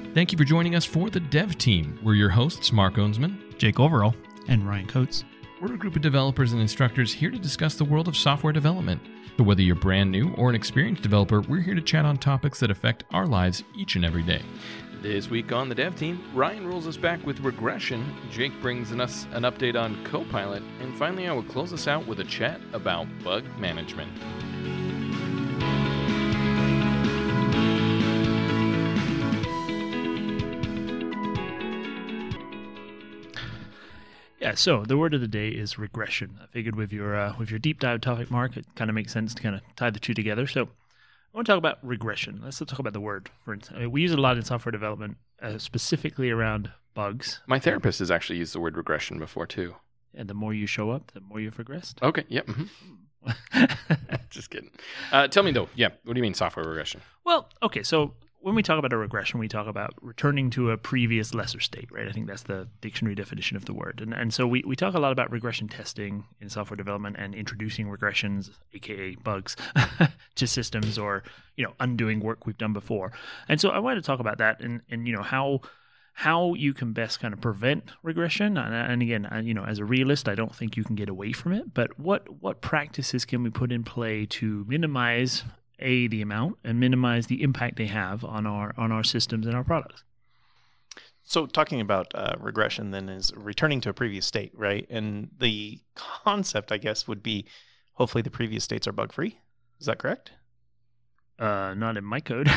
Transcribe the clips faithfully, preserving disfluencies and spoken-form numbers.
Thank you for joining us for the Dev Team. We're your hosts, Mark Owensman, Jake Overall, and Ryan Coates. We're a group of developers and instructors here to discuss the world of software development. So whether you're brand new or an experienced developer, we're here to chat on topics that affect our lives each and every day. This week on the Dev Team, Ryan rolls us back with regression, Jake brings us an update on Copilot, and finally I will close us out with a chat about bug management. Yeah, so the word of the day is regression. I figured with your uh, with your deep dive topic, Mark, it kind of makes sense to kind of tie the two together. So I want to talk about regression. Let's talk about the word. For instance, I mean, we use it a lot in software development, uh, specifically around bugs. My therapist has actually used the word regression before too. And the more you show up, the more you've regressed. Okay, yep. Mm-hmm. Just kidding. Uh, tell me though, yeah, what do you mean software regression? Well, okay, so when we talk about a regression, we talk about returning to a previous lesser state, right? I think that's the dictionary definition of the word. And and so we, we talk a lot about regression testing in software development and introducing regressions, aka bugs, to systems or, you know, undoing work we've done before. And so I wanted to talk about that and, and you know, how how you can best kind of prevent regression. And, and again, I, you know, as a realist, I don't think you can get away from it. But what what practices can we put in play to minimize A, the amount, and minimize the impact they have on our on our systems and our products? So talking about uh, regression then is returning to a previous state, right? And the concept, I guess, would be hopefully the previous states are bug-free. Is that correct? Uh, not in my code.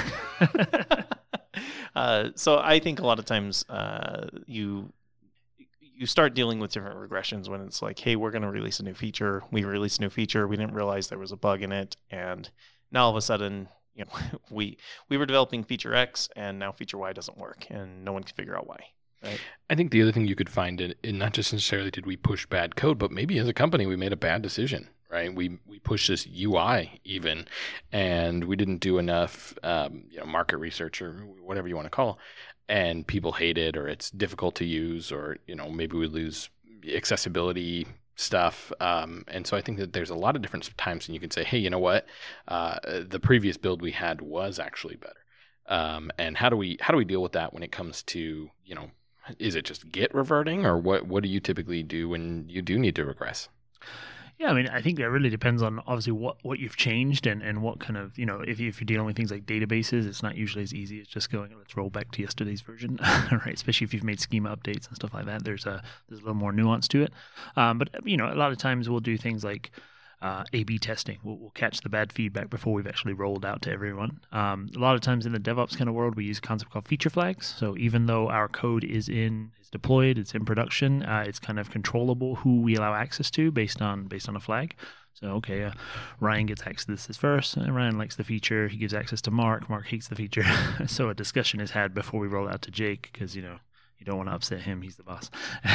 uh, so I think a lot of times uh, you you start dealing with different regressions when it's like, hey, we're going to release a new feature. We released a new feature. We didn't realize there was a bug in it. And now all of a sudden, you know, we we were developing feature X, and now feature Y doesn't work, and no one can figure out why. Right? I think the other thing you could find in, in not just necessarily did we push bad code, but maybe as a company we made a bad decision. Right? We we pushed this U I even, and we didn't do enough, um, you know, market research or whatever you want to call, and people hate it, or it's difficult to use, or you know, maybe we lose accessibility stuff. Um, and so I think that there's a lot of different times when you can say, hey, you know what? Uh, the previous build we had was actually better. Um, and how do we how do we deal with that when it comes to, you know, is it just Git reverting, or what, what do you typically do when you do need to regress? Yeah, I mean, I think that really depends on obviously what, what you've changed and, and what kind of, you know, if, you, if you're dealing with things like databases, it's not usually as easy as just going, let's roll back to yesterday's version, right? Especially if you've made schema updates and stuff like that. There's a there's a little more nuance to it. Um, but, you know, a lot of times we'll do things like uh, A B testing. We'll, we'll catch the bad feedback before we've actually rolled out to everyone. Um, a lot of times in the DevOps kind of world, we use a concept called feature flags. So even though our code is in is deployed, it's in production, uh, it's kind of controllable who we allow access to based on based on a flag. So, okay, uh, Ryan gets access to this first. And Ryan likes the feature. He gives access to Mark. Mark hates the feature. So a discussion is had before we roll out to Jake because, you know, you don't want to upset him. He's the boss.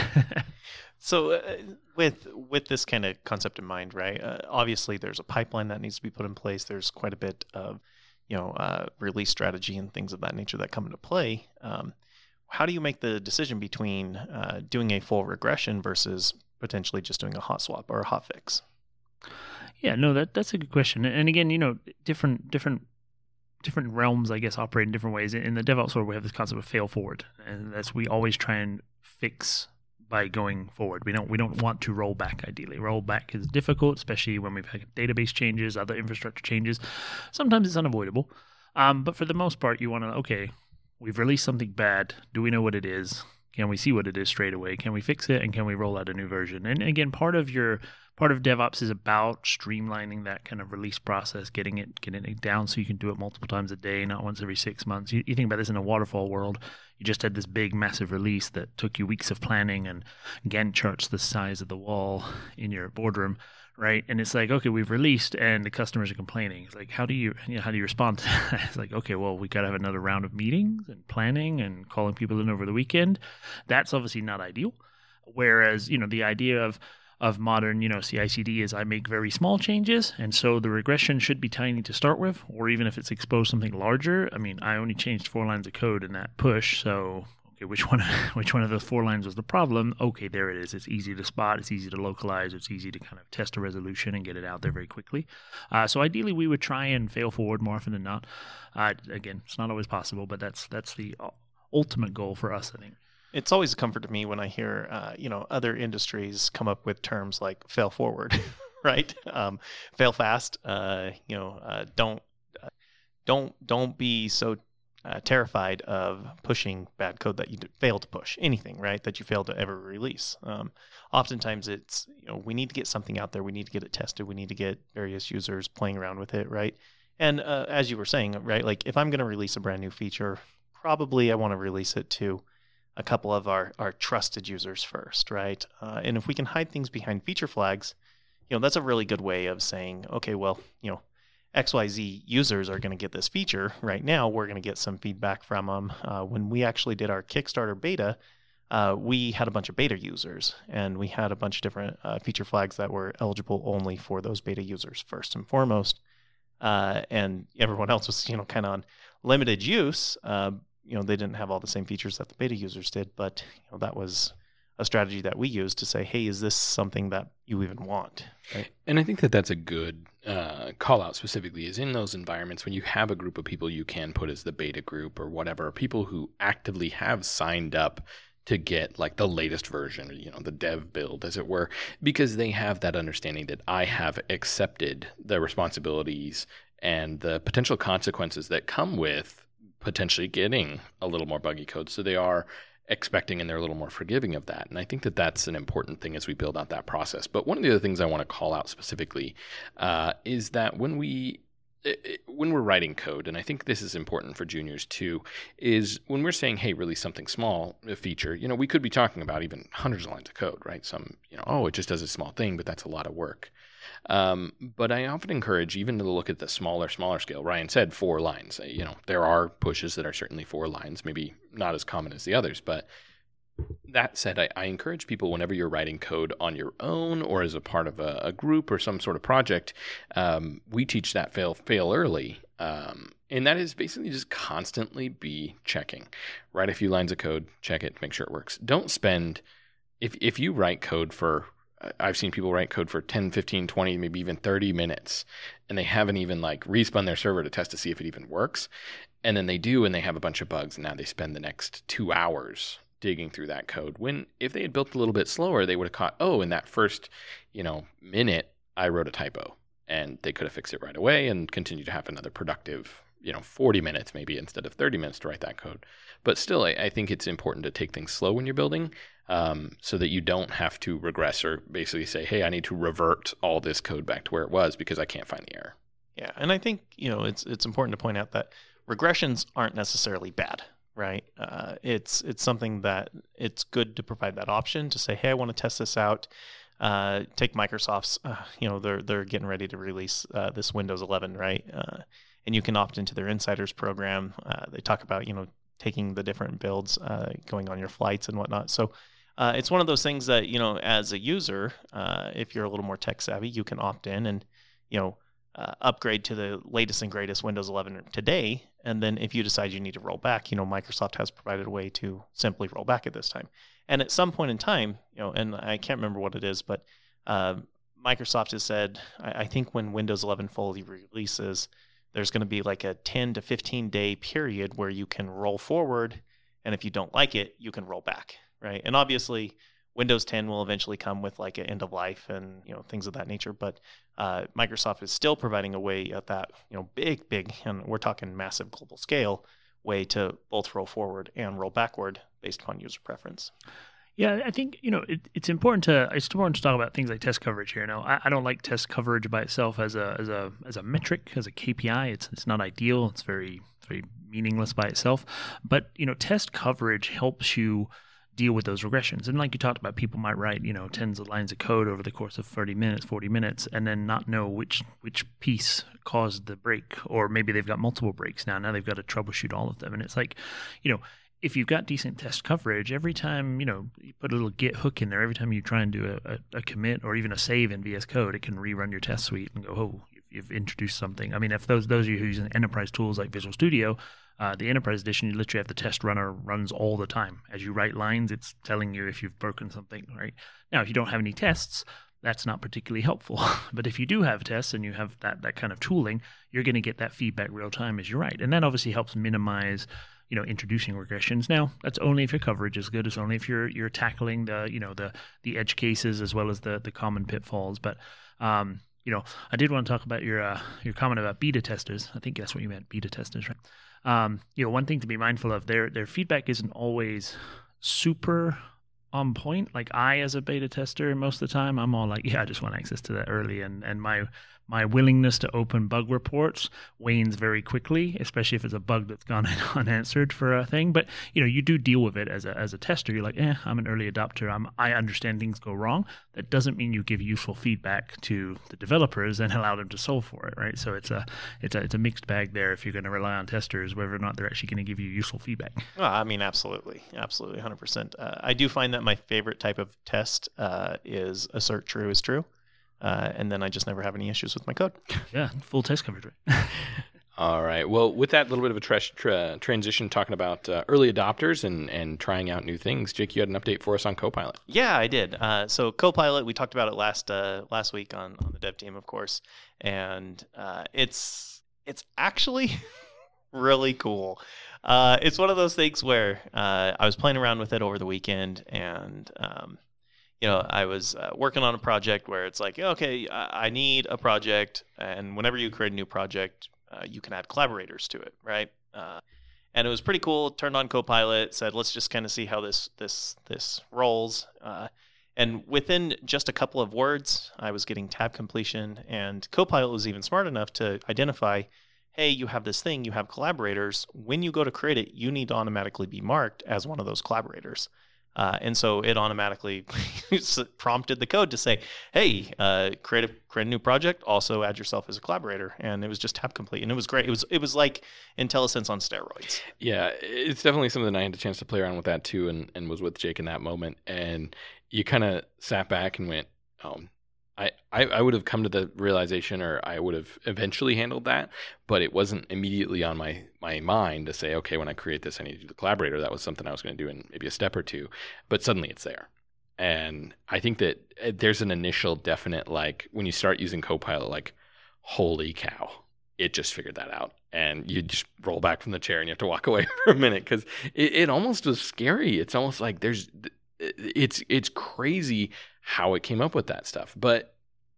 So uh, with with this kind of concept in mind, right, uh, obviously there's a pipeline that needs to be put in place. There's quite a bit of, you know, uh, release strategy and things of that nature that come into play. Um, how do you make the decision between uh, doing a full regression versus potentially just doing a hot swap or a hot fix? Yeah, no, that that's a good question. And again, you know, different different different realms, I guess, operate in different ways. In the DevOps world, we have this concept of fail forward, and that's we always try and fix by going forward. We don't we don't want to roll back. Ideally, roll back is difficult, especially when we've had database changes, other infrastructure changes. Sometimes it's unavoidable, um, but for the most part, you want to okay, we've released something bad. Do we know what it is? Can we see what it is straight away? Can we fix it? And can we roll out a new version? And again, part of your part of DevOps is about streamlining that kind of release process, getting it getting it down so you can do it multiple times a day, not once every six months. You, you think about this in a waterfall world. You just had this big, massive release that took you weeks of planning and Gantt charts the size of the wall in your boardroom, right? And it's like, okay, we've released and the customers are complaining. It's like, how do you, you know, how do you respond to that? It's like, okay, well, we got to have another round of meetings and planning and calling people in over the weekend. That's obviously not ideal. Whereas, you know, the idea of of modern, you know, C I C D is I make very small changes, and so the regression should be tiny to start with, or even if it's exposed something larger. I mean, I only changed four lines of code in that push, so okay, which one which one of those four lines was the problem? Okay, there it is. It's easy to spot, it's easy to localize, it's easy to kind of test a resolution and get it out there very quickly. Uh, so ideally, we would try and fail forward more often than not. Uh, again, it's not always possible, but that's that's the ultimate goal for us, I think. It's always a comfort to me when I hear, uh, you know, other industries come up with terms like fail forward, right? Um, fail fast. Uh, you know, uh, don't, uh, don't, don't be so uh, terrified of pushing bad code that you fail to push anything, right? That you fail to ever release. Um, oftentimes, it's you know we need to get something out there. We need to get it tested. We need to get various users playing around with it, right? And uh, as you were saying, right, like if I'm going to release a brand new feature, probably I want to release it to a couple of our, our trusted users first, right? Uh, and if we can hide things behind feature flags, you know, that's a really good way of saying, okay, well, you know, X Y Z users are going to get this feature right now. We're going to get some feedback from them. Uh, when we actually did our Kickstarter beta, uh, we had a bunch of beta users, and we had a bunch of different uh, feature flags that were eligible only for those beta users first and foremost. Uh, and everyone else was, you know, kind of on limited use. Uh, you know, they didn't have all the same features that the beta users did, but you know, that was a strategy that we used to say, hey, is this something that you even want? Right? And I think that that's a good uh, call out specifically is in those environments when you have a group of people you can put as the beta group or whatever, people who actively have signed up to get like the latest version, or, you know, the dev build as it were, because they have that understanding that I have accepted the responsibilities and the potential consequences that come with potentially getting a little more buggy code. So they are expecting and they're a little more forgiving of that. And I think that that's an important thing as we build out that process. But one of the other things I want to call out specifically uh, is that when we when we're writing code, and I think this is important for juniors too, is when we're saying, hey, release something small, a feature, you know, we could be talking about even hundreds of lines of code, right? Some, you know, oh, it just does a small thing, but that's a lot of work. Um, but I often encourage even to look at the smaller, smaller scale. Ryan said four lines. You know, there are pushes that are certainly four lines, maybe not as common as the others. But that said, I, I encourage people whenever you're writing code on your own or as a part of a, a group or some sort of project, um, we teach that fail, fail early. Um, and that is basically just constantly be checking. Write a few lines of code, check it, make sure it works. Don't spend, if if you write code for I've seen people write code for ten, fifteen, twenty, maybe even thirty minutes, and they haven't even like respun their server to test to see if it even works. And then they do, and they have a bunch of bugs. And now they spend the next two hours digging through that code. When if they had built a little bit slower, they would have caught, oh, in that first, you know, minute, I wrote a typo, and they could have fixed it right away and continue to have another productive, you know, forty minutes maybe instead of thirty minutes to write that code. But still, I, I think it's important to take things slow when you're building. Um, so that you don't have to regress or basically say, hey, I need to revert all this code back to where it was because I can't find the error. Yeah, and I think, you know, it's it's important to point out that regressions aren't necessarily bad, right? Uh, it's it's something that it's good to provide that option to say, hey, I want to test this out. Uh, take Microsoft's, uh, you know, they're they're getting ready to release uh, this Windows eleven, right? Uh, and you can opt into their Insiders program. Uh, they talk about, you know, taking the different builds, uh, going on your flights and whatnot. So Uh, it's one of those things that, you know, as a user, uh, if you're a little more tech savvy, you can opt in and, you know, uh, upgrade to the latest and greatest Windows eleven today. And then if you decide you need to roll back, you know, Microsoft has provided a way to simply roll back at this time. And at some point in time, you know, and I can't remember what it is, but uh, Microsoft has said, I, I think when Windows eleven fully releases, there's going to be like a ten to fifteen day period where you can roll forward. And if you don't like it, you can roll back. Right. And obviously Windows ten will eventually come with like an end of life and, you know, things of that nature. But uh, Microsoft is still providing a way at that, you know, big, big, and we're talking massive global scale way to both roll forward and roll backward based upon user preference. Yeah, I think, you know, it, it's important to it's important to talk about things like test coverage here. Now, I, I don't like test coverage by itself as a as a as a metric, as a K P I. It's it's not ideal. It's very very meaningless by itself. But, you know, test coverage helps you deal with those regressions. And like you talked about, people might write, you know, tens of lines of code over the course of thirty minutes, forty minutes, and then not know which which piece caused the break, or maybe they've got multiple breaks now. Now they've got to troubleshoot all of them. And it's like, you know, if you've got decent test coverage, every time, you know, you put a little Git hook in there, every time you try and do a, a, a commit or even a save in V S Code, it can rerun your test suite and go, oh, you've, you've introduced something. I mean, if those those of you who use enterprise tools like Visual Studio, Uh, the Enterprise Edition, you literally have the test runner runs all the time. As you write lines, it's telling you if you've broken something, right? Now, if you don't have any tests, that's not particularly helpful. But if you do have tests and you have that that kind of tooling, you're going to get that feedback real time as you write. And that obviously helps minimize you know, introducing regressions. Now, that's only if your coverage is good. It's only if you're you're tackling the, you know, the the edge cases as well as the the common pitfalls. But um, you know, I did want to talk about your uh, your comment about beta testers. I think that's what you meant, beta testers, right? Um, you know, one thing to be mindful of, their their feedback isn't always super on point. Like I, as a beta tester, most of the time, I'm all like, yeah, I just want access to that early, and and my my willingness to open bug reports wanes very quickly, especially if it's a bug that's gone unanswered for a thing. But you know, you do deal with it as a as a tester. You're like, eh, I'm an early adopter. I'm I understand things go wrong. That doesn't mean you give useful feedback to the developers and allow them to solve for it, right? So it's a it's a it's a mixed bag there if you're going to rely on testers, whether or not they're actually going to give you useful feedback. Well, I mean, absolutely, absolutely, one hundred percent. Uh, I do find that my favorite type of test uh, is assert true is true. Uh, and then I just never have any issues with my code. Yeah, full test coverage, right? All right. Well, with that little bit of a tra- tra- transition, talking about uh, early adopters and, and trying out new things, Jake, you had an update for us on Copilot. Yeah, I did. Uh, so Copilot, we talked about it last uh, last week on, on the dev team, of course, and uh, it's it's actually really cool. Uh, it's one of those things where uh, I was playing around with it over the weekend, and um, you know, I was uh, working on a project where it's like, okay, I, I need a project, and whenever you create a new project, uh, you can add collaborators to it, right? Uh, and it was pretty cool. Turned on Copilot, said, let's just kind of see how this this this rolls. Uh, and within just a couple of words, I was getting tab completion, and Copilot was even smart enough to identify, hey, you have this thing, you have collaborators. When you go to create it, you need to automatically be marked as one of those collaborators. Uh, and so it automatically prompted the code to say, hey, uh, create, a, create a new project, also add yourself as a collaborator. And it was just tab complete. And it was great. It was it was like IntelliSense on steroids. Yeah, it's definitely something I had a chance to play around with that too, and, and was with Jake in that moment. And you kind of sat back and went, oh, I, I, I would have come to the realization, or I would have eventually handled that, but it wasn't immediately on my, my mind to say, okay, when I create this, I need to do the collaborator. That was something I was going to do in maybe a step or two, but suddenly it's there. And I think that there's an initial definite, like, when you start using Copilot, like, holy cow, it just figured that out. And you just roll back from the chair and you have to walk away for a minute, because it, it almost was scary. It's almost like there's, it's it's crazy how it came up with that stuff. But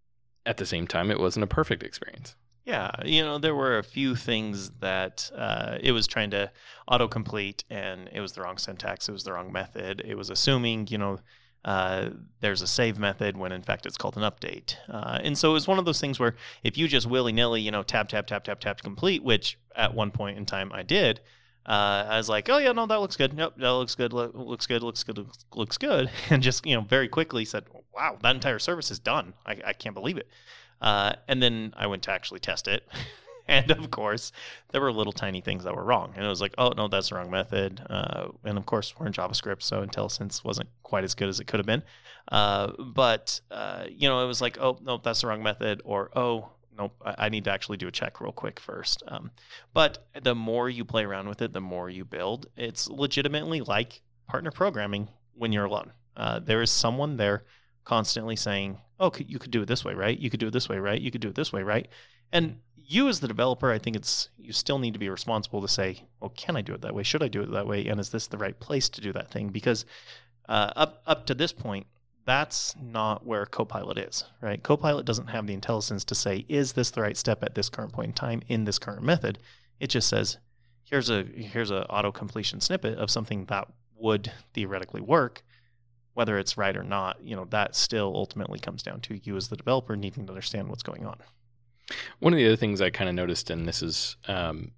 at the same time, it wasn't a perfect experience. Yeah, you know, there were a few things that uh, it was trying to autocomplete, and it was the wrong syntax, it was the wrong method. It was assuming, you know, uh, there's a save method when in fact it's called an update. Uh, and so it was one of those things where if you just willy-nilly, you know, tab, tab, tab, tab, tab, complete, which at one point in time I did, Uh, I was like, oh, yeah, no, that looks good. Nope, that looks good, lo- looks good, looks good, looks, looks good. And just, you know, very quickly said, wow, that entire service is done. I, I can't believe it. Uh, and then I went to actually test it. And, of course, there were little tiny things that were wrong. And it was like, oh, no, that's the wrong method. Uh, and, of course, we're in JavaScript, so IntelliSense wasn't quite as good as it could have been. Uh, but, uh, you know, it was like, oh, no, that's the wrong method. Or, oh, nope, I need to actually do a check real quick first. Um, but the more you play around with it, the more you build. It's legitimately like partner programming when you're alone. Uh, there is someone there constantly saying, oh, you could do it this way, right? You could do it this way, right? You could do it this way, right? And you as the developer, I think it's you still need to be responsible to say, well, can I do it that way? Should I do it that way? And is this the right place to do that thing? Because uh, up up to this point, that's not where Copilot is, right? Copilot doesn't have the IntelliSense to say, is this the right step at this current point in time in this current method? It just says, here's a here's a auto-completion snippet of something that would theoretically work. Whether it's right or not, you know, that still ultimately comes down to you as the developer needing to understand what's going on. One of the other things I kind of noticed, and this is um,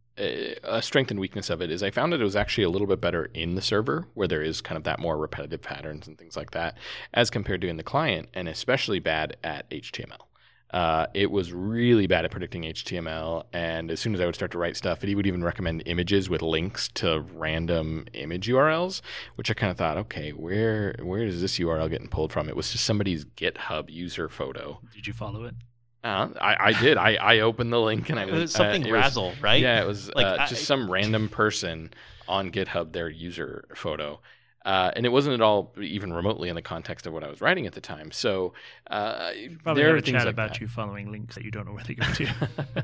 a strength and weakness of it, is I found that it was actually a little bit better in the server, where there is kind of that more repetitive patterns and things like that, as compared to in the client, and especially bad at H T M L. Uh, it was really bad at predicting H T M L, and as soon as I would start to write stuff, it would even recommend images with links to random image U R Ls, which I kind of thought, okay, where where is this U R L getting pulled from? It was just somebody's GitHub user photo. Did you follow it? Uh, I, I did. I, I opened the link and I It went, was something uh, it Razzle, was, right? Yeah, it was Like, uh, I- just some random person on GitHub, their user photo. Uh, and it wasn't at all even remotely in the context of what I was writing at the time. So uh, Probably there have are a things chat like about that. you following links that you don't know where they go to.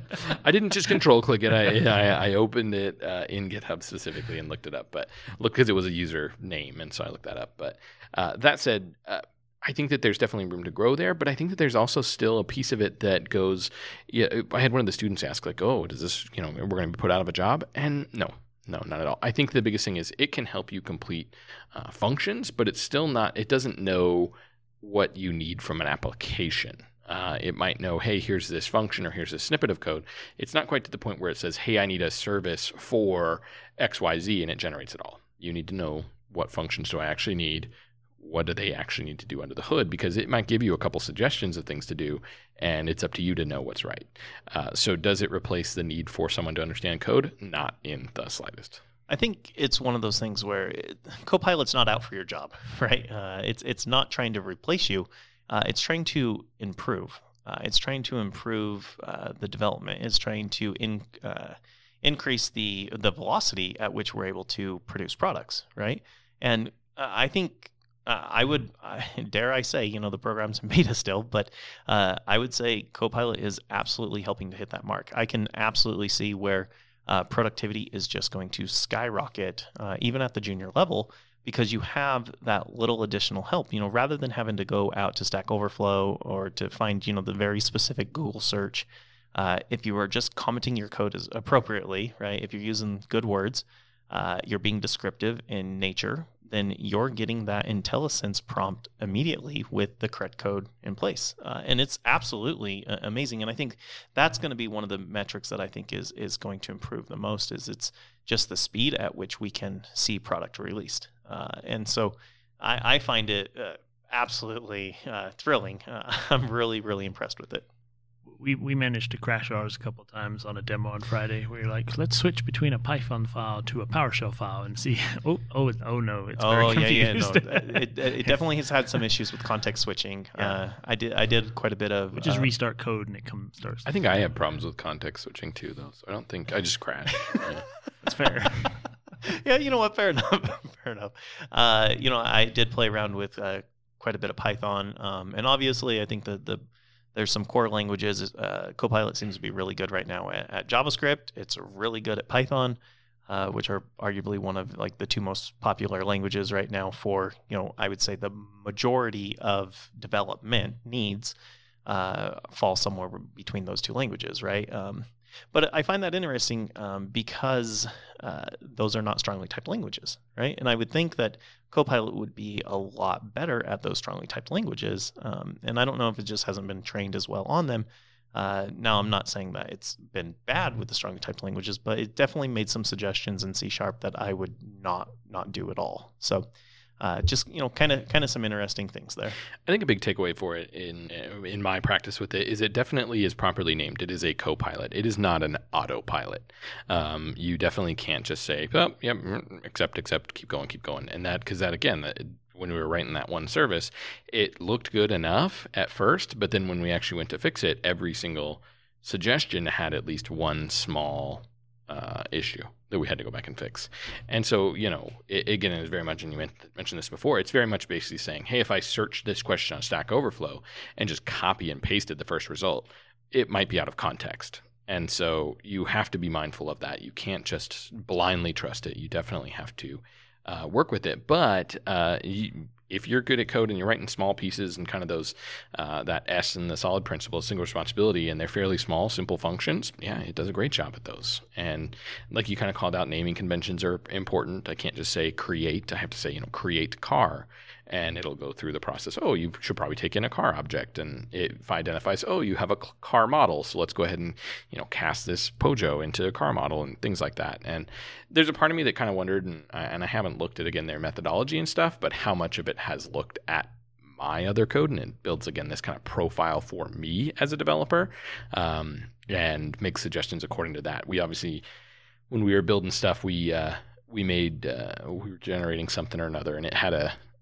I didn't just control click it. I, I, I opened it uh, in GitHub specifically and looked it up, but look, because it was a user name, and so I looked that up. But uh, that said, uh, I think that there's definitely room to grow there, but I think that there's also still a piece of it that goes. Yeah, I had one of the students ask, like, "Oh, does this, you know, we're going to be put out of a job?" And no. No, not at all. I think the biggest thing is it can help you complete uh, functions, but it's still not, it doesn't know what you need from an application. Uh, it might know, hey, here's this function or here's a snippet of code. It's not quite to the point where it says, hey, I need a service for X Y Z, and it generates it all. You need to know what functions do I actually need? What do they actually need to do under the hood? Because it might give you a couple suggestions of things to do, and it's up to you to know what's right. Uh, so does it replace the need for someone to understand code? Not in the slightest. I think it's one of those things where it, Copilot's not out for your job, right? Uh, it's it's not trying to replace you. Uh, it's trying to improve. Uh, it's trying to improve uh, the development. It's trying to in, uh, increase the the velocity at which we're able to produce products, right? And uh, I think uh, I would, uh, dare I say, you know, the program's in beta still, but uh, I would say Copilot is absolutely helping to hit that mark. I can absolutely see where uh, productivity is just going to skyrocket, uh, even at the junior level, because you have that little additional help, you know, rather than having to go out to Stack Overflow or to find, you know, the very specific Google search. Uh, if you are just commenting your code as appropriately, right? If you're using good words, uh, you're being descriptive in nature, then you're getting that IntelliSense prompt immediately with the correct code in place. Uh, and it's absolutely uh, amazing. And I think that's going to be one of the metrics that I think is is going to improve the most, is it's just the speed at which we can see product released. Uh, and so I, I find it uh, absolutely uh, thrilling. Uh, I'm really, really impressed with it. We we managed to crash ours a couple of times on a demo on Friday. Where you're like, let's switch between a Python file to a PowerShell file and see. Oh oh oh no, it's oh very yeah confused. yeah no, it, it definitely has had some issues with context switching. Yeah. Uh, I did I did quite a bit of. We just uh, restart code and it comes starts. I think I have problems with context switching too, though. So I don't think I just crash. Yeah. That's fair. Yeah, you know what? Fair enough. Fair enough. Uh, you know, I did play around with uh, quite a bit of Python, um, and obviously, I think that the there's some core languages. Uh, Copilot seems to be really good right now at, at JavaScript. It's really good at Python, uh, which are arguably one of like the two most popular languages right now for, you know, I would say the majority of development needs uh, fall somewhere between those two languages, right? Um, But I find that interesting um, because uh, those are not strongly typed languages, right? And I would think that Copilot would be a lot better at those strongly typed languages. Um, and I don't know if it just hasn't been trained as well on them. Uh, now, I'm not saying that it's been bad with the strongly typed languages, but it definitely made some suggestions in C Sharp that I would not not do at all. So Uh, just, you know, kind of kind of some interesting things there. I think a big takeaway for it in in my practice with it is it definitely is properly named. It is a Copilot. It is not an autopilot. Um, you definitely can't just say, oh, yep, accept, accept, keep going, keep going. And that, because that, again, that, when we were writing that one service, it looked good enough at first, but then when we actually went to fix it, every single suggestion had at least one small uh, issue that we had to go back and fix. And so, you know, it, again, it is very much, and you mentioned this before, it's very much basically saying, hey, if I search this question on Stack Overflow and just copy and pasted the first result, it might be out of context. And so you have to be mindful of that. You can't just blindly trust it. You definitely have to uh, work with it. But uh, you, if you're good at code and you're writing small pieces and kind of those, uh, that S in the solid principle, single responsibility, and they're fairly small, simple functions, yeah, it does a great job at those. And like you kind of called out, naming conventions are important. I can't just say create. I have to say, you know, create car. And it'll go through the process. Oh, you should probably take in a car object. And it identifies, oh, you have a car model. So let's go ahead and, you know, cast this Pojo into a car model and things like that. And there's a part of me that kind of wondered, and I, and I haven't looked at, again, their methodology and stuff, but how much of it has looked at my other code, and it builds, again, this kind of profile for me as a developer, um, and makes suggestions according to that. We obviously, when we were building stuff, we uh, we made, uh, we were generating something or another, and it had a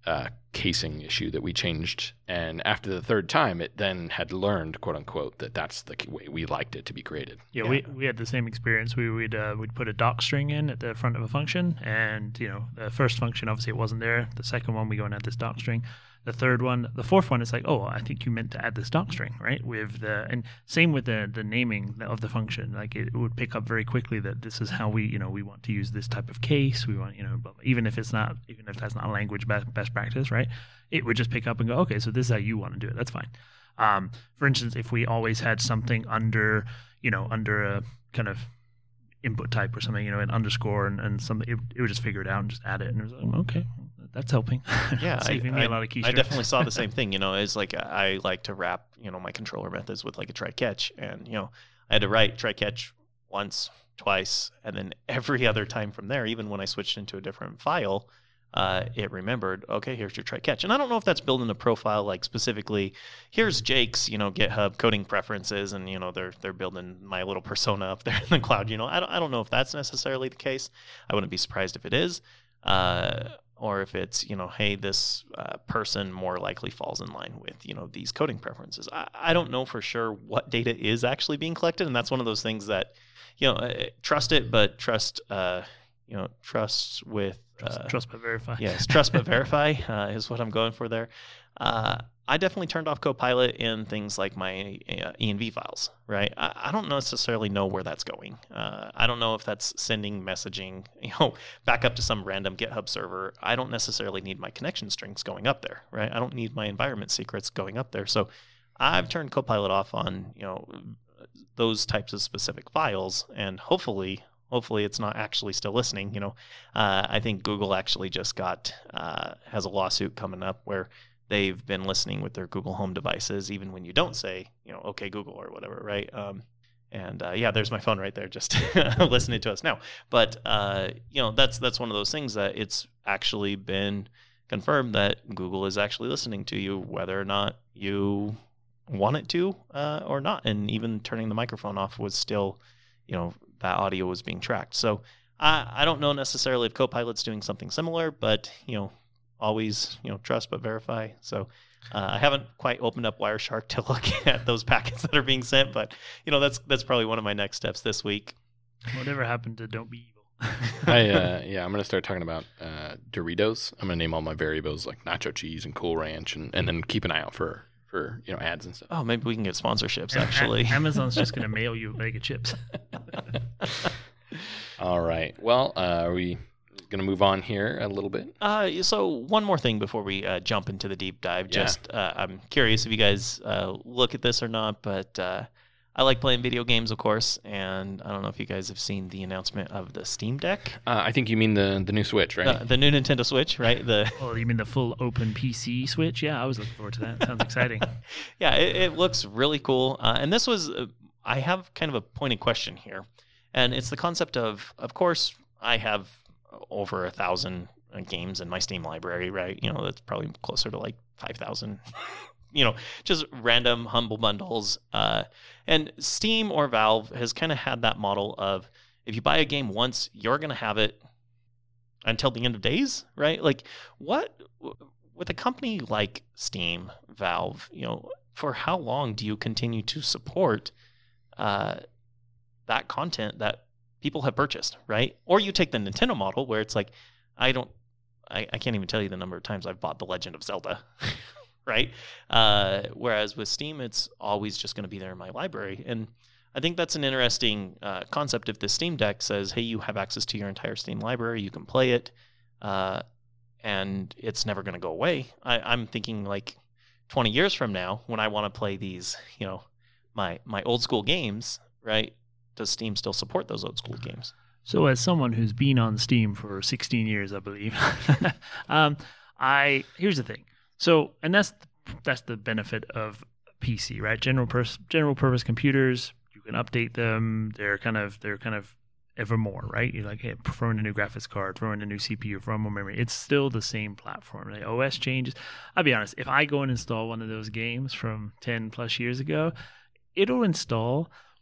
uh, casing issue that we changed. And after the third time, it then had learned, quote unquote, that that's the way we liked it to be created. Yeah, Yeah. we we had the same experience. We would uh, we'd put a doc string in at the front of a function, and you know, the first function obviously it wasn't there. The second one we go and add this doc string. The third one, the fourth one, it's like, oh, I think you meant to add this doc string, right? With the and same with the the naming of the function. Like it, it would pick up very quickly that this is how we, you know, we want to use this type of case. We want, you know, even if it's not, even if that's not a language best, best practice, right? It would just pick up and go, okay, so this is how you want to do it. That's fine. Um, for instance, if we always had something under, you know, under a kind of input type or something, you know, an underscore and, and something, it, it would just figure it out and just add it. And it was like, okay, that's helping. Yeah, saving I, me I, a lot of keystrokes. I definitely saw the same thing. You know, it's like I like to wrap, you know, my controller methods with like a try catch, and you know, I had to write try catch once, twice, and then every other time from there, even when I switched into a different file, uh, it remembered, okay, here's your try catch. And I don't know if that's building a profile like specifically, here's Jake's, you know, GitHub coding preferences, and you know, they're they're building my little persona up there in the cloud. You know, I don't I don't know if that's necessarily the case. I wouldn't be surprised if it is. Uh, or if it's, you know, hey, this uh, person more likely falls in line with, you know, these coding preferences. I, I don't know for sure what data is actually being collected, and that's one of those things that, you know, uh, trust it, but trust, uh, you know, trust with... Trust, uh, trust but verify. Yes, trust but verify uh, is what I'm going for there. Uh, I definitely turned off Copilot in things like my uh, E N V files, right? I, I don't necessarily know where that's going. Uh, I don't know if that's sending messaging, you know, back up to some random GitHub server. I don't necessarily need my connection strings going up there, right? I don't need my environment secrets going up there. So I've turned Copilot off on, you know, those types of specific files, and hopefully, hopefully it's not actually still listening. You know, uh, I think Google actually just got uh, has a lawsuit coming up where they've been listening with their Google Home devices, even when you don't say, you know, okay, Google or whatever, right? Um, and uh, yeah, there's my phone right there, just listening to us now. But uh, you know, that's that's one of those things that it's actually been confirmed that Google is actually listening to you, whether or not you want it to uh, or not. And even turning the microphone off was still, you know, that audio was being tracked. So I, I don't know necessarily if Copilot's doing something similar, but you know, always, you know, trust but verify. So uh, I haven't quite opened up Wireshark to look at those packets that are being sent, but you know, that's that's probably one of my next steps this week. Whatever happened to don't be evil? I uh, yeah, I'm gonna start talking about uh, Doritos. I'm gonna name all my variables like nacho cheese and Cool Ranch, and, and then keep an eye out for for you know ads and stuff. Oh, maybe we can get sponsorships actually. Amazon's just gonna mail you a bag of chips. All right. Well, uh, are we going to move on here a little bit? Uh, so one more thing before we uh, jump into the deep dive. Yeah. Just uh, I'm curious if you guys uh, look at this or not, but uh, I like playing video games, of course, and I don't know if you guys have seen the announcement of the Steam Deck. Uh, I think you mean the the new Switch, right? The, the new Nintendo Switch, right? The Oh, you mean the full open P C Switch? Yeah, I was looking forward to that. Sounds exciting. yeah, it, it looks really cool. Uh, and this was, uh, I have kind of a pointed question here, and it's the concept of, of course, I have over a thousand games in my Steam library, right? You know, that's probably closer to like five thousand. You know, just random humble bundles. Uh, and Steam or Valve has kind of had that model of if you buy a game once, you're going to have it until the end of days, right? Like what, with a company like Steam, Valve, you know, for how long do you continue to support uh, that content that people have purchased, right? Or you take the Nintendo model where it's like, I don't, I, I can't even tell you the number of times I've bought The Legend of Zelda. Right? Uh, whereas with Steam, it's always just going to be there in my library. And I think that's an interesting uh, concept. If the Steam Deck says, hey, you have access to your entire Steam library, you can play it, uh, and it's never going to go away. I, I'm thinking like twenty years from now, when I want to play these, you know, my my old school games, right? Does Steam still support those old school games? So as someone who's been on Steam for sixteen years, I believe, um, I here's the thing. So, and that's that's the benefit of P C, right? General pers- general purpose computers, you can update them. They're kind of they're kind of ever more, right? You're like, hey, throw in a new graphics card, throw in a new C P U, throw in more memory. It's still the same platform. The O S changes. I'll be honest, if I go and install one of those games from ten plus years ago, it'll install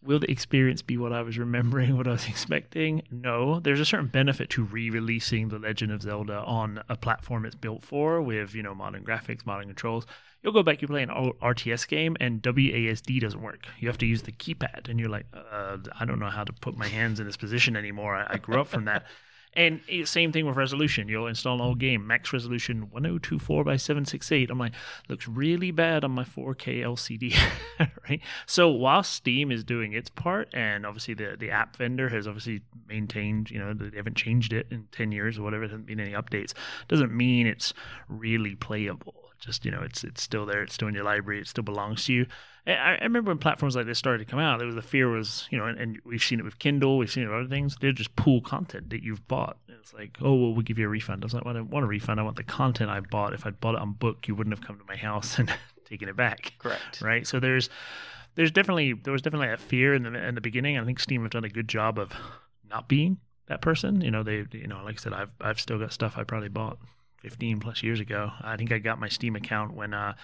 will the experience be what I was remembering, what I was expecting? No. There's a certain benefit to re-releasing The Legend of Zelda on a platform it's built for with, you know, modern graphics, modern controls. You'll go back, you play an R T S game, and W A S D doesn't work. You have to use the keypad, and you're like, uh, I don't know how to put my hands in this position anymore. I, I grew up from that. And same thing with resolution. You'll install an old game, max resolution ten twenty-four by seven sixty-eight. I'm like, looks really bad on my four K L C D, right? So while Steam is doing its part, and obviously the, the app vendor has obviously maintained, you know, they haven't changed it in ten years or whatever, there hasn't been any updates, doesn't mean it's really playable. Just, you know, it's it's still there, it's still in your library, it still belongs to you. I, I remember when platforms like this started to come out, there was the fear was, you know, and, and we've seen it with Kindle, we've seen it with other things, they're just pool content that you've bought. And it's like, oh, well, we'll give you a refund. I was like, well, I don't want a refund, I want the content I bought. If I'd bought it on book, you wouldn't have come to my house and taken it back. Correct. Right? So there's there's definitely, there was definitely that fear in the, in the beginning. I think Steam have done a good job of not being that person. You know, they, you know, like I said, I've I've still got stuff I probably bought fifteen plus years ago. I think I got my Steam account when, uh,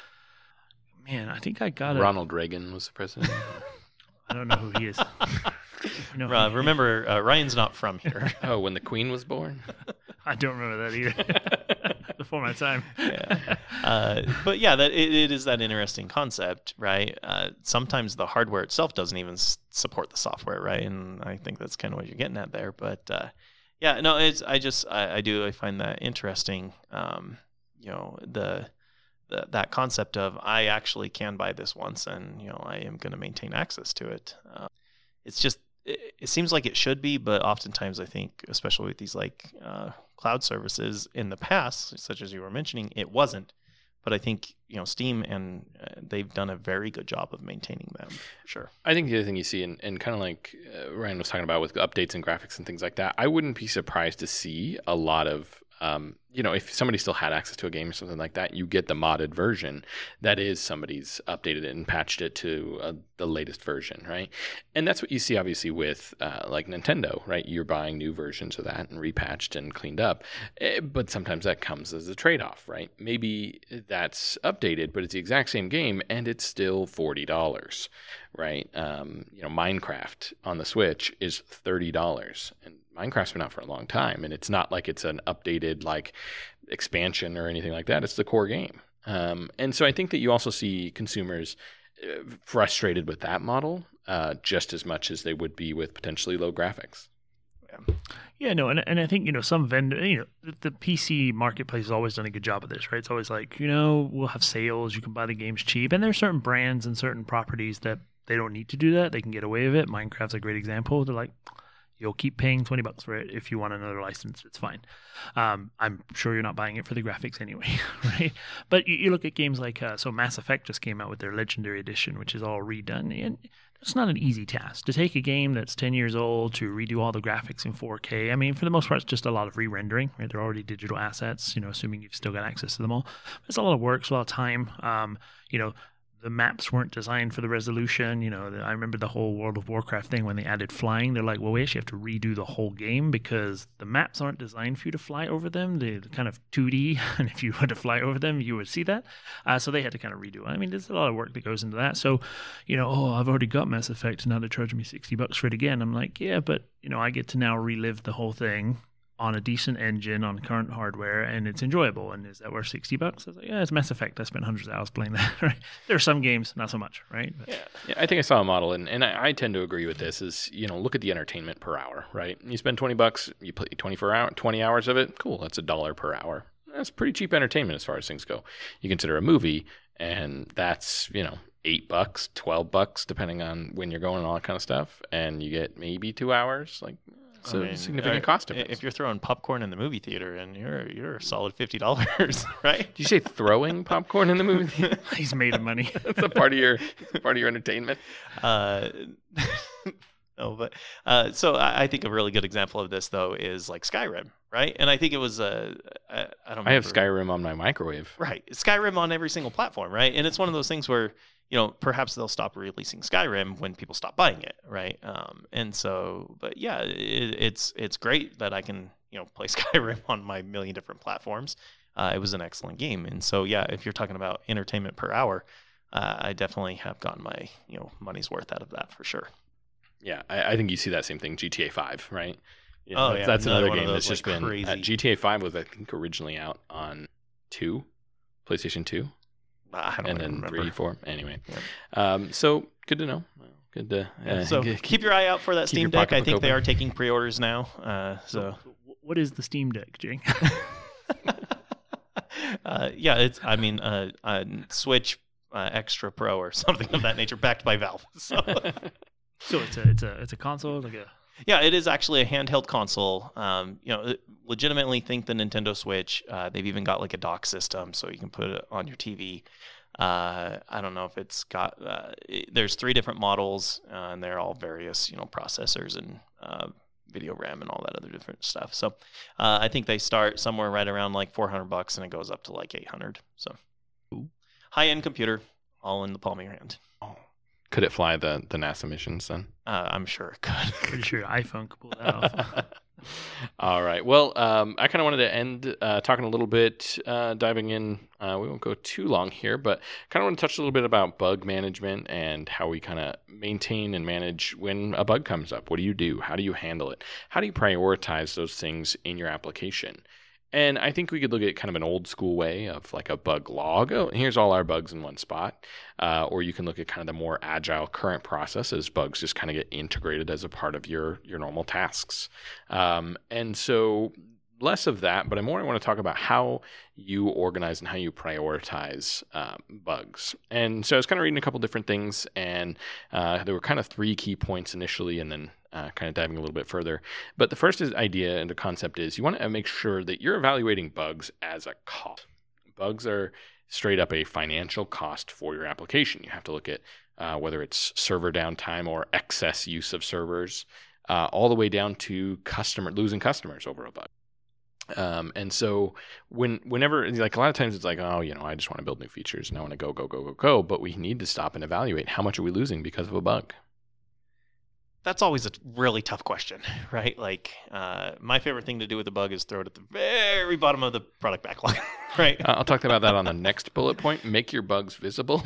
man, I think I got it. Ronald Reagan was the president. I don't know who he is. You know, Uh, remember, uh, Ryan's not from here. Oh, when the Queen was born? I don't remember that either. Before my time. yeah. Uh, but yeah, that it, it is that interesting concept, right? Uh, sometimes the hardware itself doesn't even s- support the software, right? And I think that's kind of what you're getting at there. But uh, yeah, no, it's I just I, I do I find that interesting. Um, you know, the, the that concept of I actually can buy this once, and you know I am going to maintain access to it. Uh, it's just it, it seems like it should be, but oftentimes I think, especially with these like uh, cloud services in the past, such as you were mentioning, it wasn't. But I think, you know, Steam and uh, they've done a very good job of maintaining them. For sure. I think the other thing you see, and, and kind of like uh, Ryan was talking about with updates and graphics and things like that, I wouldn't be surprised to see a lot of, um, you know, if somebody still had access to a game or something like that, you get the modded version that is somebody's updated it and patched it to uh, the latest version, right? And that's what you see obviously with uh, like Nintendo, right? You're buying new versions of that and repatched and cleaned up. Eh, but sometimes that comes as a trade-off, right? Maybe that's updated, but it's the exact same game and it's still forty dollars, right? Um, you know, Minecraft on the Switch is thirty dollars, and Minecraft's been out for a long time, and it's not like it's an updated like expansion or anything like that. It's the core game. Um, and so I think that you also see consumers uh, frustrated with that model uh, just as much as they would be with potentially low graphics. Yeah. Yeah, no, and and I think, you know, some vendor, you know, the, the P C marketplace has always done a good job of this, right? It's always like, you know, we'll have sales, you can buy the games cheap, and there's certain brands and certain properties that they don't need to do that. They can get away with it. Minecraft's a great example. They're like, you'll keep paying twenty bucks for it. If you want another license, it's fine. Um, I'm sure you're not buying it for the graphics anyway, right? But you, you look at games like, uh, so Mass Effect just came out with their Legendary Edition, which is all redone. And it's not an easy task to take a game that's ten years old to redo all the graphics in four K. I mean, for the most part, it's just a lot of re-rendering, right? They're already digital assets, you know, assuming you've still got access to them all. It's a lot of work, it's a lot of time. Um, you know, the maps weren't designed for the resolution. You know, I remember the whole World of Warcraft thing when they added flying. They're like, well, we actually have to redo the whole game because the maps aren't designed for you to fly over them. They're kind of two D, and if you were to fly over them, you would see that. Uh, so they had to kind of redo it. I mean, there's a lot of work that goes into that. So, you know, oh, I've already got Mass Effect, and now they're charging me sixty bucks for it again. I'm like, yeah, but, you know, I get to now relive the whole thing on a decent engine, on current hardware, and it's enjoyable. And is that worth sixty bucks? I was like, yeah, it's Mass Effect. I spent hundreds of hours playing that, right? There are some games, not so much, right? But, yeah. yeah, I think I saw a model, and, and I, I tend to agree with this, is, you know, look at the entertainment per hour, right? You spend twenty bucks, you play twenty-four hour, twenty hours of it, cool, that's a dollar per hour. That's pretty cheap entertainment as far as things go. You consider a movie, and that's, you know, eight bucks, twelve bucks, depending on when you're going and all that kind of stuff, and you get maybe two hours, like, it's a significant cost difference. If you're throwing popcorn in the movie theater, and you're you're a solid fifty dollars, right? Did you say throwing popcorn in the movie theater? He's made of money. That's a part of your part of your entertainment. Uh, no, but uh, so I, I think a really good example of this though is like Skyrim, right? And I think it was a uh, I, I don't. Remember. I have Skyrim on my microwave. Right, Skyrim on every single platform, right? And it's one of those things where, you know, perhaps they'll stop releasing Skyrim when people stop buying it, right? Um, and so, but yeah, it, it's it's great that I can, you know, play Skyrim on my million different platforms. Uh, it was an excellent game, and so yeah, if you're talking about entertainment per hour, uh, I definitely have gotten my, you know, money's worth out of that for sure. yeah, I, I think you see that same thing. G T A five, right? You know, Oh, that's, yeah, that's another another one of game those, that's just like, been. crazy- Uh, G T A five was, I think, originally out on two, PlayStation two, I don't and even then remember. three, four. Anyway, Yeah. um, so good to know. Good to Yeah, uh, so g- keep your eye out for that keep your Steam Deck. I pocketbook think they open. are taking pre-orders now. Uh, so what is the Steam Deck, Jing? uh, yeah, it's I mean uh, uh, Switch uh, Extra Pro or something of that nature, backed by Valve. So So it's a it's a it's a console like a yeah, it is actually a handheld console. Um, you know, legitimately think the Nintendo Switch. Uh, they've even got like a dock system, so you can put it on your T V. Uh, I don't know if it's got. Uh, it, there's three different models, uh, and they're all various, you know, processors and uh, video RAM and all that other different stuff. So uh, I think they start somewhere right around like four hundred bucks, and it goes up to like eight hundred. So high end computer, all in the palm of your hand. Could it fly the, the NASA missions then? Uh, I'm sure it could. pretty sure iPhone could pull that off. All right. Well, um, I kind of wanted to end uh, talking a little bit, uh, diving in. Uh, we won't go too long here, but kind of want to touch a little bit about bug management and how we kind of maintain and manage when a bug comes up. What do you do? How do you handle it? How do you prioritize those things in your application? And I think we could look at kind of an old school way of like a bug log. Oh, here's all our bugs in one spot. Uh, or you can look at kind of the more agile current process as bugs just kind of get integrated as a part of your, your normal tasks. Um, and so less of that, but I more want to talk about how you organize and how you prioritize uh, bugs. And so I was kind of reading a couple different things, and uh, there were kind of three key points initially, and then uh, kind of diving a little bit further. But the first is idea and the concept is you want to make sure that you're evaluating bugs as a cost. Bugs are straight up a financial cost for your application. You have to look at uh, whether it's server downtime or excess use of servers, uh, all the way down to customer losing customers over a bug. Um, and so when, whenever, like a lot of times it's like, oh, you know, I just want to build new features and I want to go, go, go, go, go. But we need to stop and evaluate how much are we losing because of a bug? That's always a really tough question, right? Like, uh, my favorite thing to do with a bug is throw it at the very bottom of the product backlog, right? Uh, I'll talk about that on the next bullet point. Make your bugs visible.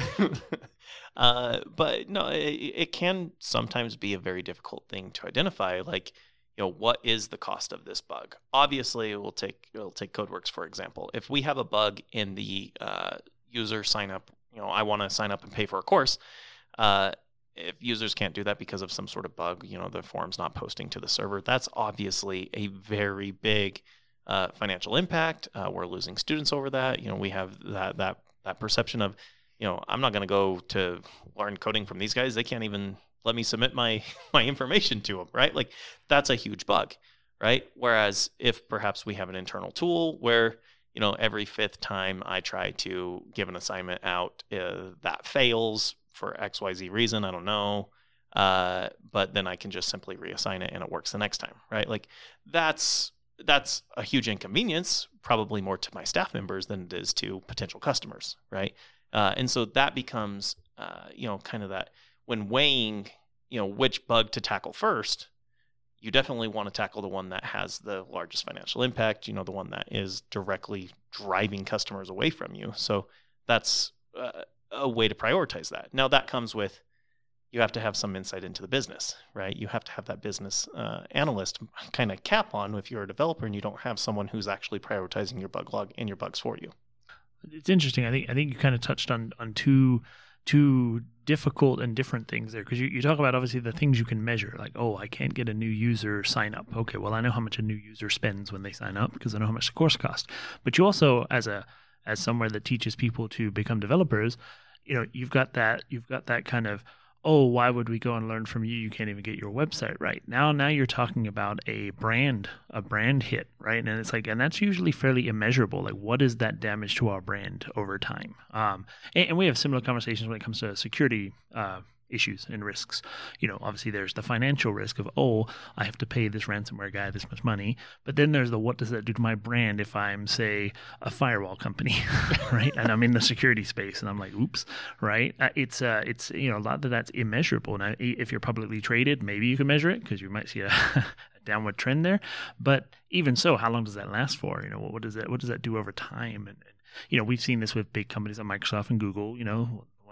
uh, but no, it, it can sometimes be a very difficult thing to identify. Like, you know, what is the cost of this bug? Obviously, we'll take we'll take CodeWorks for example. If we have a bug in the uh, user sign up, you know, I want to sign up and pay for a course. Uh, if users can't do that because of some sort of bug, you know, the form's not posting to the server, that's obviously a very big uh, financial impact. Uh, we're losing students over that. You know, we have that that that perception of, you know, I'm not going to go to learn coding from these guys. They can't even let me submit my my information to them, right? Like, that's a huge bug, right? Whereas if perhaps we have an internal tool where, you know, every fifth time I try to give an assignment out, uh, that fails for X Y Z reason, I don't know. Uh, but then I can just simply reassign it and it works the next time, right? Like, that's that's a huge inconvenience, probably more to my staff members than it is to potential customers, right? Uh, and so that becomes, uh, you know, kind of that when weighing, you know, which bug to tackle first, you definitely want to tackle the one that has the largest financial impact, you know, the one that is directly driving customers away from you. So that's uh, a way to prioritize that. Now, that comes with, you have to have some insight into the business, right? You have to have that business uh, analyst kind of cap on if you're a developer and you don't have someone who's actually prioritizing your bug log and your bugs for you. It's interesting. I think I think you kind of touched on on two two difficult and different things there, because you, you talk about obviously the things you can measure, like, oh, I can't get a new user sign up. Okay, well, I know how much a new user spends when they sign up because I know how much the course costs. But you also, as a as somewhere that teaches people to become developers, you know, you've got that you've got that kind of, oh, why would we go and learn from you? You can't even get your website right. Now, now you're talking about a brand, a brand hit, right? And it's like, and that's usually fairly immeasurable. Like, what is that damage to our brand over time? Um, and, and we have similar conversations when it comes to security uh, issues and risks. You know, obviously there's the financial risk of, oh, I have to pay this ransomware guy this much money. But then there's the, what does that do to my brand if I'm, say, a firewall company, right? And I'm in the security space and I'm like, oops, right? Uh, it's, uh, it's, you know, a lot of that's immeasurable. Now, if you're publicly traded, maybe you can measure it because you might see a, a downward trend there. But even so, how long does that last for? You know, what, what does that, what does that do over time? And, and, you know, we've seen this with big companies like Microsoft and Google, you know,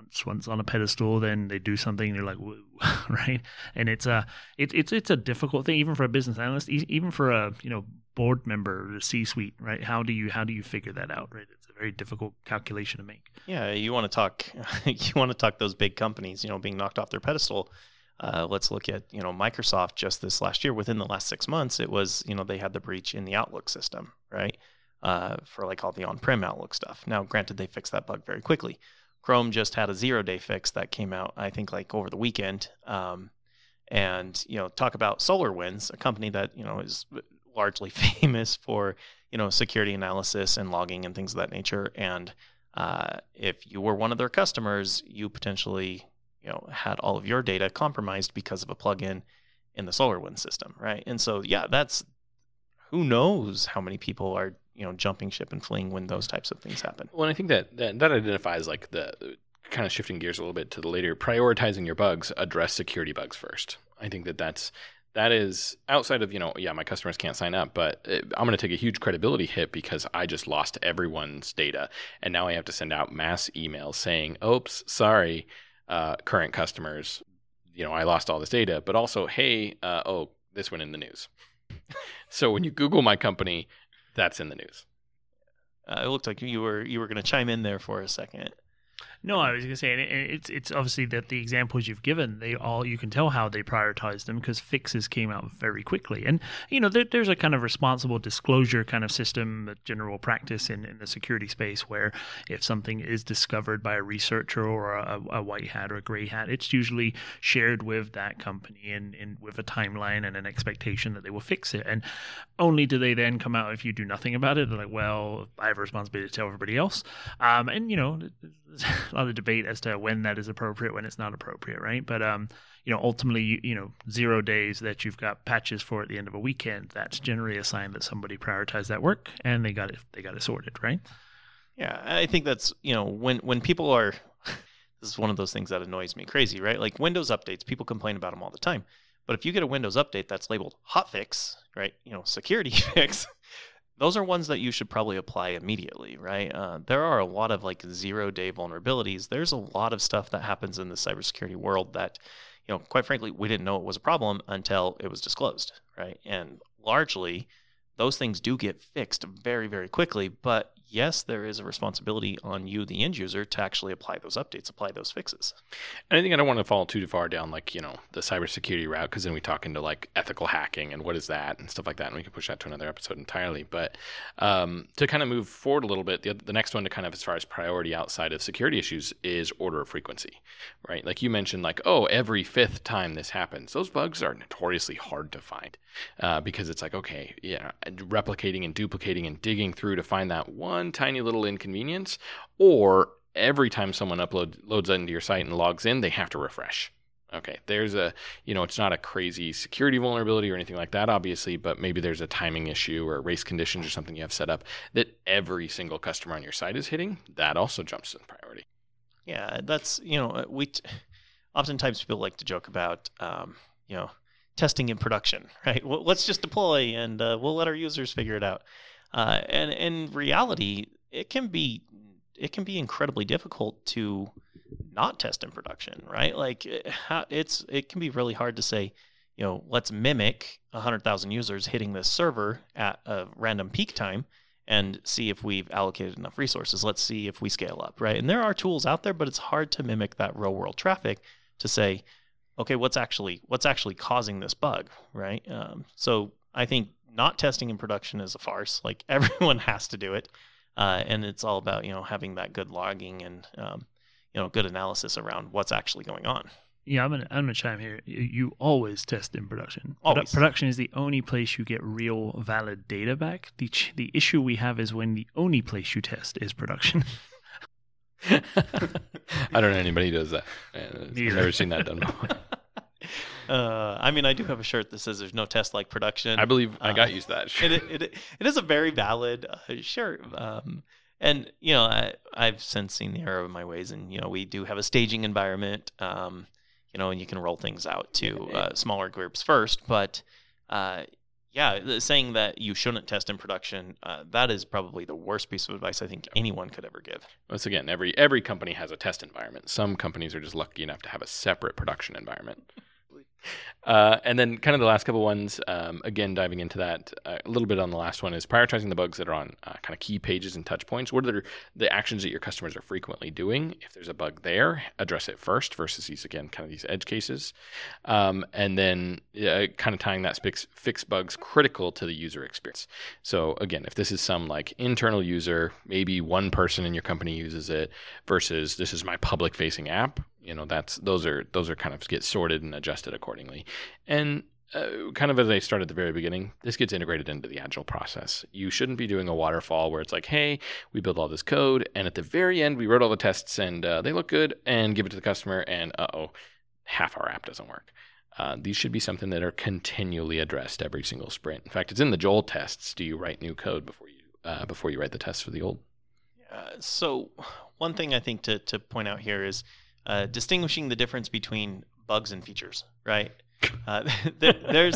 once once on a pedestal, then they do something, and you're like, whoa, right? And it's a it's it's it's a difficult thing, even for a business analyst, e- even for a you know board member, or C-suite, right? How do you how do you figure that out, right? It's a very difficult calculation to make. Yeah, you want to talk you want to talk those big companies, you know, being knocked off their pedestal. Uh, let's look at, you know, Microsoft just this last year. Within the last six months, it was, you know, they had the breach in the Outlook system, right? Uh, for like all the on-prem Outlook stuff. Now, granted, they fixed that bug very quickly. Chrome just had a zero-day fix that came out, I think, like over the weekend. Um, and, you know, talk about SolarWinds, a company that, you know, is largely famous for, you know, security analysis and logging and things of that nature. And uh, if you were one of their customers, you potentially, you know, had all of your data compromised because of a plugin in the SolarWinds system, right? And so, yeah, that's, who knows how many people are, you know, jumping ship and fleeing when those types of things happen. Well, I think that, that that identifies like the, the kind of shifting gears a little bit to the later, prioritizing your bugs, address security bugs first. I think that that's, that is outside of, you know, yeah, my customers can't sign up, but it, I'm going to take a huge credibility hit because I just lost everyone's data. And now I have to send out mass emails saying, oops, sorry, uh, current customers, you know, I lost all this data, but also, hey, uh, oh, this went in the news. So when you Google my company, that's in the news. Uh, it looked like you were you were going to chime in there for a second. No, I was going to say, and it, it's it's obviously that the examples you've given, they all, you can tell how they prioritized them because fixes came out very quickly. And, you know, there, there's a kind of responsible disclosure kind of system, a general practice in, in the security space where if something is discovered by a researcher or a, a white hat or a gray hat, it's usually shared with that company and, and with a timeline and an expectation that they will fix it. And only do they then come out if you do nothing about it. They're like, well, I have a responsibility to tell everybody else. Um, and, you know, there's a lot of debate as to when that is appropriate, when it's not appropriate, right? But um, you know, ultimately, you, you know, zero days that you've got patches for at the end of a weekend, that's generally a sign that somebody prioritized that work and they got it, they got it sorted, right? Yeah, I think that's, you know, when when people are, this is one of those things that annoys me crazy, right? Like Windows updates, people complain about them all the time. But if you get a Windows update that's labeled hotfix, right? You know, security fix. Those are ones that you should probably apply immediately, right? Uh, there are a lot of like zero-day vulnerabilities. There's a lot of stuff that happens in the cybersecurity world that, you know, quite frankly, we didn't know it was a problem until it was disclosed, right? And largely, those things do get fixed very, very quickly. But yes, there is a responsibility on you, the end user, to actually apply those updates, apply those fixes. And I think I don't want to fall too far down, like, you know, the cybersecurity route, because then we talk into like ethical hacking and what is that and stuff like that, and we can push that to another episode entirely. But um, to kind of move forward a little bit, the, the next one to kind of as far as priority outside of security issues is order of frequency, right? Like you mentioned, like, oh, every fifth time this happens. Those bugs are notoriously hard to find uh, because it's like, okay, yeah, replicating and duplicating and digging through to find that one tiny little inconvenience, or every time someone uploads loads into your site and logs in, they have to refresh. Okay, there's a, you know, it's not a crazy security vulnerability or anything like that, obviously, but maybe there's a timing issue or race conditions or something you have set up that every single customer on your site is hitting. That also jumps in priority. Yeah, that's, you know, we t- oftentimes people like to joke about, um, you know, testing in production, right? Well, let's just deploy and uh, we'll let our users figure it out. Uh, and in reality, it can be it can be incredibly difficult to not test in production, right? Like it's it can be really hard to say, you know, let's mimic one hundred thousand users hitting this server at a random peak time and see if we've allocated enough resources. Let's see if we scale up, right? And there are tools out there, but it's hard to mimic that real world traffic to say, okay, what's actually what's actually causing this bug, right? Um, so I think not testing in production is a farce. Like everyone has to do it, uh, and it's all about, you know, having that good logging and um, you know, good analysis around what's actually going on. Yeah, I'm gonna I'm gonna chime here. You, you always test in production. Always. Produ- production is the only place you get real valid data back. The ch- the issue we have is when the only place you test is production. I don't know anybody who does that. I've never seen that done before. Uh, I mean, I do have a shirt that says "There's no test like production." I believe I got uh, used to that shirt. It, it, it is a very valid uh, shirt, um, and you know, I, I've since seen the error of my ways, and you know, we do have a staging environment, um, you know, and you can roll things out to uh, smaller groups first. But uh, yeah, saying that you shouldn't test in production, uh, that is probably the worst piece of advice I think anyone could ever give. Once again, every every company has a test environment. Some companies are just lucky enough to have a separate production environment. Uh, and then kind of the last couple ones, um, again, diving into that uh, a little bit on the last one is prioritizing the bugs that are on uh, kind of key pages and touch points. What are the, the actions that your customers are frequently doing? If there's a bug there, address it first versus these, again, kind of these edge cases. Um, and then uh, kind of tying that fix, fix bugs critical to the user experience. So again, if this is some like internal user, maybe one person in your company uses it versus this is my public facing app, you know, that's those are those are kind of get sorted and adjusted accordingly. And uh, kind of as I started at the very beginning, this gets integrated into the Agile process. You shouldn't be doing a waterfall where it's like, hey, we built all this code, and at the very end, we wrote all the tests, and uh, they look good, and give it to the customer, and uh-oh, half our app doesn't work. Uh, these should be something that are continually addressed every single sprint. In fact, it's in the Joel tests. Do you write new code before you uh, before you write the tests for the old? Uh, so one thing I think to to point out here is Uh, distinguishing the difference between bugs and features, right? Uh, there, there's,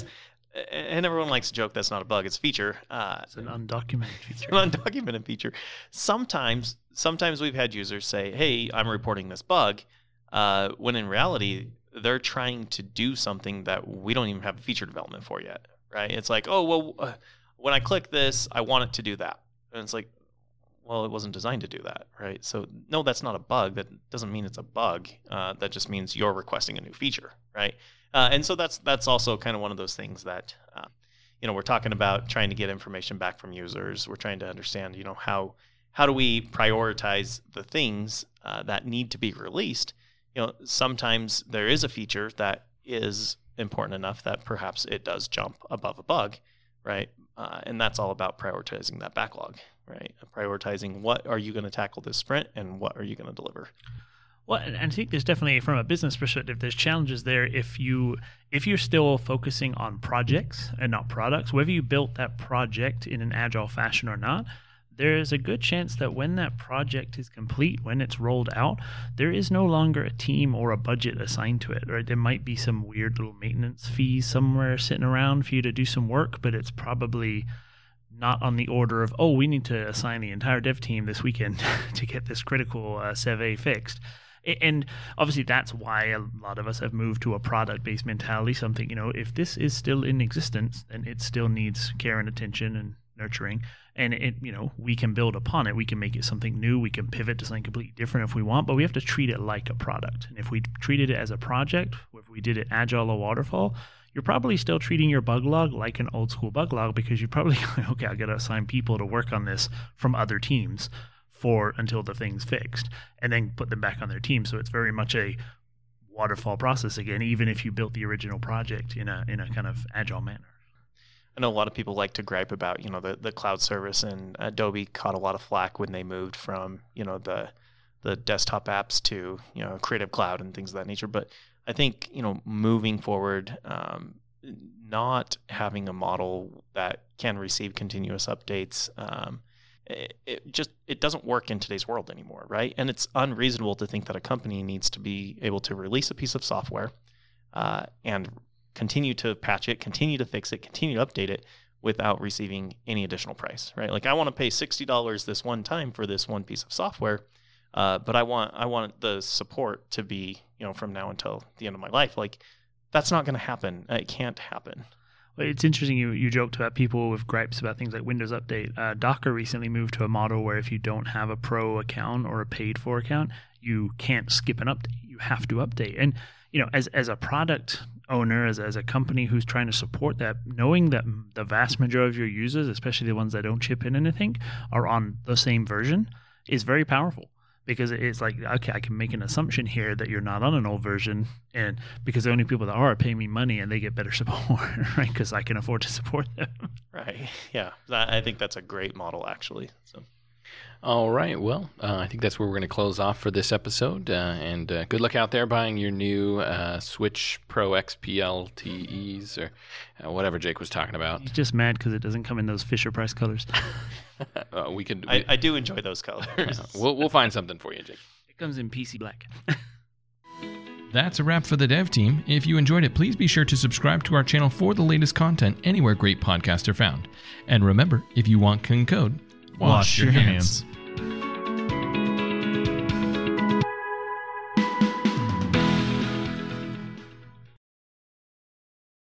and everyone likes to joke that's not a bug, it's a feature. Uh, It's an undocumented feature. An undocumented feature. Sometimes, sometimes we've had users say, "Hey, I'm reporting this bug," uh, when in reality they're trying to do something that we don't even have feature development for yet, right? It's like, "Oh, well, uh, when I click this, I want it to do that," and it's like, well, it wasn't designed to do that, right? So no, that's not a bug. That doesn't mean it's a bug. Uh, that just means you're requesting a new feature, right? Uh, and so that's that's also kind of one of those things that, uh, you know, we're talking about trying to get information back from users. We're trying to understand, you know, how how do we prioritize the things uh, that need to be released? You know, sometimes there is a feature that is important enough that perhaps it does jump above a bug, right? Uh, and that's all about prioritizing that backlog, right? Prioritizing what are you going to tackle this sprint and what are you going to deliver. Well, and I think there's definitely, from a business perspective, there's challenges there if you if you're still focusing on projects and not products. Whether you built that project in an agile fashion or not, there is a good chance that when that project is complete, when it's rolled out, there is no longer a team or a budget assigned to it. Right? There might be some weird little maintenance fees somewhere sitting around for you to do some work, but it's probably not on the order of, oh, we need to assign the entire dev team this weekend to get this critical uh, C V fixed. And obviously that's why a lot of us have moved to a product-based mentality, something, you know, if this is still in existence, then it still needs care and attention and nurturing. And it, you know, we can build upon it. We can make it something new. We can pivot to something completely different if we want, but we have to treat it like a product. And if we treated it as a project, if we did it agile or waterfall, you're probably still treating your bug log like an old school bug log, because you're probably, okay, I got to assign people to work on this from other teams for until the thing's fixed, and then put them back on their team. So it's very much a waterfall process again, even if you built the original project in a in a kind of agile manner. I know a lot of people like to gripe about, you know, the, the cloud service, and Adobe caught a lot of flack when they moved from, you know, the the desktop apps to, you know, Creative Cloud and things of that nature. But I think, you know, moving forward, um, not having a model that can receive continuous updates, um, it, it just it doesn't work in today's world anymore, right? And it's unreasonable to think that a company needs to be able to release a piece of software uh, and continue to patch it, continue to fix it, continue to update it without receiving any additional price, right? Like, I want to pay sixty dollars this one time for this one piece of software, uh, but I want I want the support to be, you know, from now until the end of my life. Like, that's not going to happen. It can't happen. Well, it's interesting you, you joked about people with gripes about things like Windows Update. Uh, Docker recently moved to a model where if you don't have a pro account or a paid for account, you can't skip an update. You have to update. And, you know, as as a product owner, as, as a company who's trying to support that, knowing that the vast majority of your users, especially the ones that don't chip in anything, are on the same version is very powerful. Because it's like, okay, I can make an assumption here that you're not on an old version, and because the only people that are are paying me money and they get better support, right? Because I can afford to support them. Right. Yeah. I think that's a great model, actually. So. All right. Well, uh, I think that's where we're going to close off for this episode. Uh, and uh, good luck out there buying your new uh, Switch Pro X P L T Es or uh, whatever Jake was talking about. He's just mad because it doesn't come in those Fisher Price colors. uh, we could. We, I, I do enjoy those colors. Uh, we'll we'll find something for you, Jake. It comes in P C black. That's a wrap for the dev team. If you enjoyed it, please be sure to subscribe to our channel for the latest content anywhere great podcasts are found. And remember, if you want clean code, wash, wash your hands. hands.